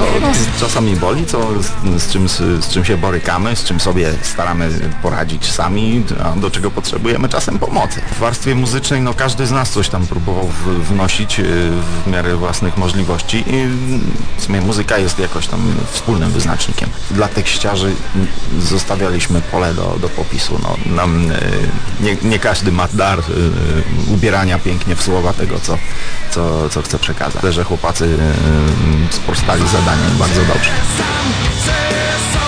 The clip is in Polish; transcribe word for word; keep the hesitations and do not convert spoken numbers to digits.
no, czasami boli, co, z, z, czym, z, z czym się borykamy, z czym sobie staramy poradzić sami, a do czego potrzebujemy czasem pomocy. W warstwie muzycznej no, każdy z nas coś tam próbował w, wnosić w miarę własnych możliwości i w sumie muzyka jest jakoś tam wspólnym wyznacznikiem. Dla tekściarzy zostawialiśmy pole do, do popisu. No, nam, nie, nie każdy ma dar ubierania pięknie w słowa tego, co, co, co chce przekazać. Że chłopacy sprostali zadaniem bardzo dobrze.